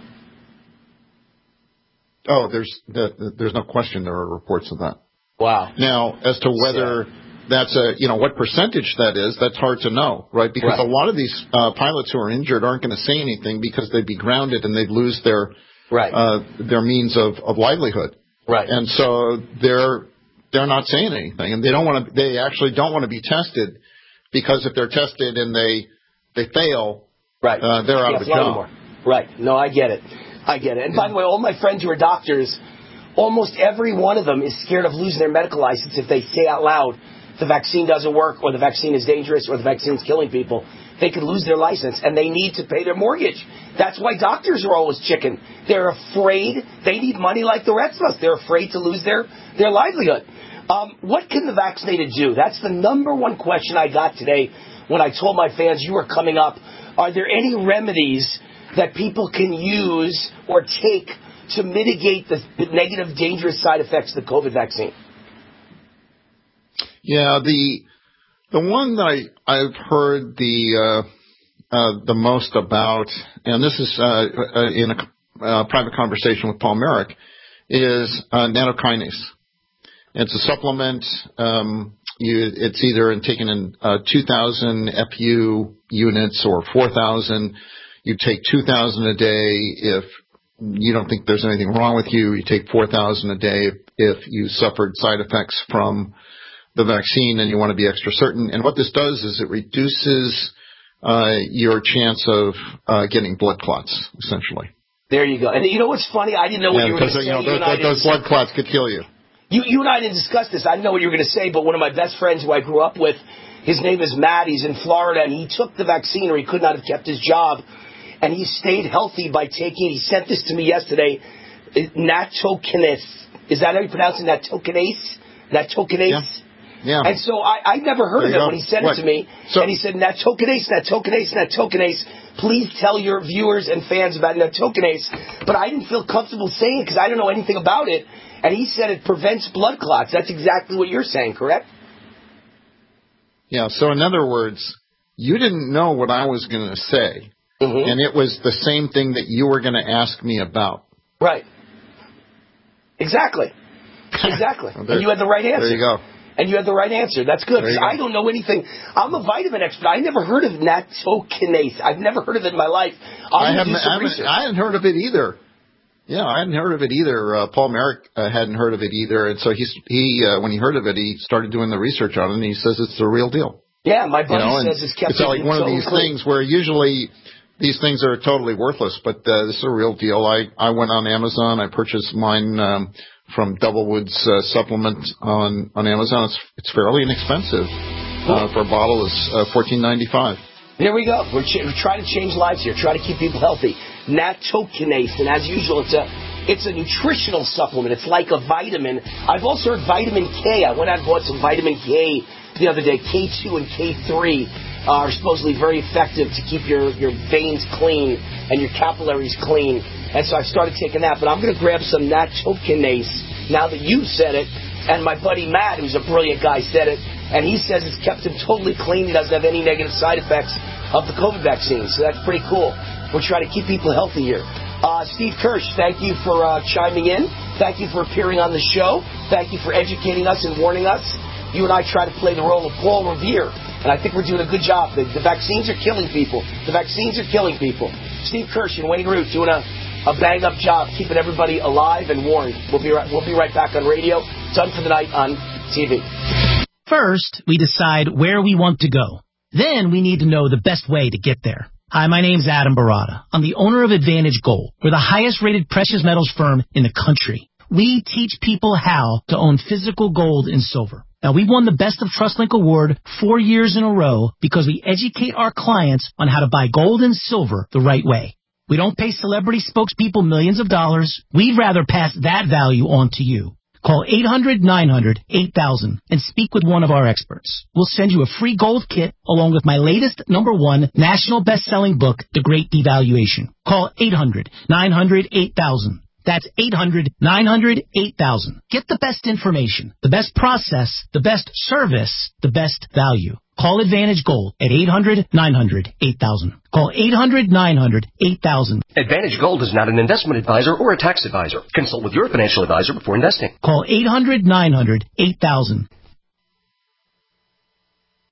Oh, there's no question there are reports of that. Wow. Now, as to whether that's what percentage that is, that's hard to know, right? Because a lot of these pilots who are injured aren't going to say anything because they'd be grounded and they'd lose their means of livelihood. Right. And so they're they're not saying anything, and they actually don't want to be tested, because if they're tested and they fail, right, they're out of a job. Anymore. Right. No, I get it. And by the way, all my friends who are doctors, almost every one of them is scared of losing their medical license if they say out loud the vaccine doesn't work, or the vaccine is dangerous, or the vaccine is killing people. They could lose their license, and they need to pay their mortgage. That's why doctors are always chicken. They're afraid. They need money like the rest of us. They're afraid to lose their livelihood. What can the vaccinated do? That's the number one question I got today when I told my fans you were coming up. Are there any remedies that people can use or take to mitigate the negative, dangerous side effects of the COVID vaccine? Yeah, the one that I've heard the most about, and this is in a private conversation with Paul Merrick, is nattokinase. It's a supplement. It's either taken in 2,000 FU units or 4,000. You take 2,000 a day if you don't think there's anything wrong with you. You take 4,000 a day if you suffered side effects from the vaccine and you want to be extra certain. And what this does is it reduces your chance of getting blood clots, essentially. There you go. And you know what's funny? I didn't know what you were going to say. Those blood clots could kill you. You and I didn't discuss this. I didn't know what you were going to say, but one of my best friends who I grew up with, his name is Matt. He's in Florida, and he took the vaccine, or he could not have kept his job. And he stayed healthy by taking, he sent this to me yesterday, nattokinase. Is that how you pronounce it? Nattokinase? Nattokinase? Yeah. And so I never heard of it when he sent it to me. And he said, nattokinase. Please tell your viewers and fans about nattokinase. But I didn't feel comfortable saying it because I don't know anything about it. And he said it prevents blood clots. That's exactly what you're saying, correct? Yeah, so in other words, you didn't know what I was going to say. Mm-hmm. And it was the same thing that you were going to ask me about. Right. Exactly. And you had the right answer. There you go. And you had the right answer. That's good. Because I don't know anything. I'm a vitamin expert. I never heard of nattokinase. I've never heard of it in my life. I hadn't heard of it either. Yeah, I hadn't heard of it either. Paul Merrick hadn't heard of it either. And so he when he heard of it, he started doing the research on it, and he says it's the real deal. Yeah, my buddy says it's kept. It's like one of these things where usually these things are totally worthless, but this is a real deal. I went on Amazon. I purchased mine from Doublewood's supplement on Amazon. It's fairly inexpensive. For a bottle is $14.95. There we go. We're trying to change lives here. Try to keep people healthy. Nattokinase, and as usual, it's a nutritional supplement. It's like a vitamin. I've also heard vitamin K. I went out and bought some vitamin K the other day. K2 and K3 are supposedly very effective to keep your veins clean and your capillaries clean. And so I've started taking that. But I'm going to grab some nattokinase now that you said it. And my buddy Matt, who's a brilliant guy, said it. And he says it's kept him totally clean. He doesn't have any negative side effects of the COVID vaccine. So that's pretty cool. We're trying to keep people healthy here. Steve Kirsch, thank you for chiming in. Thank you for appearing on the show. Thank you for educating us and warning us. You and I try to play the role of Paul Revere. And I think we're doing a good job. The vaccines are killing people. The vaccines are killing people. Steve Kirsch and Wayne Root doing a bang-up job keeping everybody alive and warned. We'll be right back on radio. Done for the night on TV. First, we decide where we want to go. Then we need to know the best way to get there. Hi, my name's Adam Barada. I'm the owner of Advantage Gold. We're the highest-rated precious metals firm in the country. We teach people how to own physical gold and silver. Now, we've won the Best of TrustLink Award 4 years in a row because we educate our clients on how to buy gold and silver the right way. We don't pay celebrity spokespeople millions of dollars. We'd rather pass that value on to you. Call 800-900-8000 and speak with one of our experts. We'll send you a free gold kit along with my latest #1 national best-selling book, The Great Devaluation. Call 800-900-8000. That's 800-900-8000. Get the best information, the best process, the best service, the best value. Call Advantage Gold at 800-900-8000. Call 800-900-8000. Advantage Gold is not an investment advisor or a tax advisor. Consult with your financial advisor before investing. Call 800-900-8000.